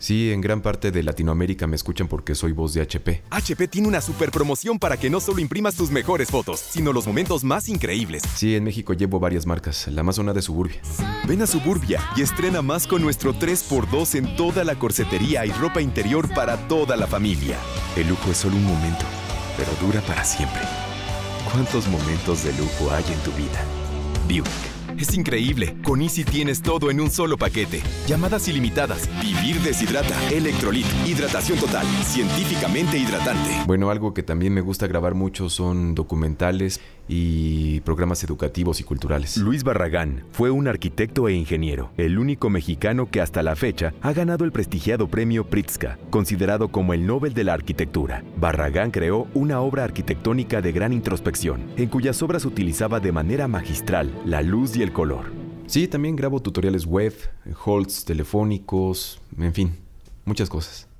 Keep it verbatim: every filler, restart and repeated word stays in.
Sí, en gran parte de Latinoamérica me escuchan porque soy voz de H P. H P tiene una super promoción para que no solo imprimas tus mejores fotos, sino los momentos más increíbles. Sí, en México llevo varias marcas, la más sonada es Suburbia. Ven a Suburbia y estrena más con nuestro tres por dos en toda la corsetería y ropa interior para toda la familia. El lujo es solo un momento, pero dura para siempre. ¿Cuántos momentos de lujo hay en tu vida? Buick. Es increíble. Con Easy tienes todo en un solo paquete. Llamadas ilimitadas, vivir deshidrata, electrolit, hidratación total, científicamente hidratante. Bueno, algo que también me gusta grabar mucho son documentales y programas educativos y culturales. Luis Barragán fue un arquitecto e ingeniero, el único mexicano que hasta la fecha ha ganado el prestigiado premio Pritzker, considerado como el Nobel de la Arquitectura. Barragán creó una obra arquitectónica de gran introspección, en cuyas obras utilizaba de manera magistral la luz y el color. Sí, también grabo tutoriales web, holds telefónicos, en fin, muchas cosas.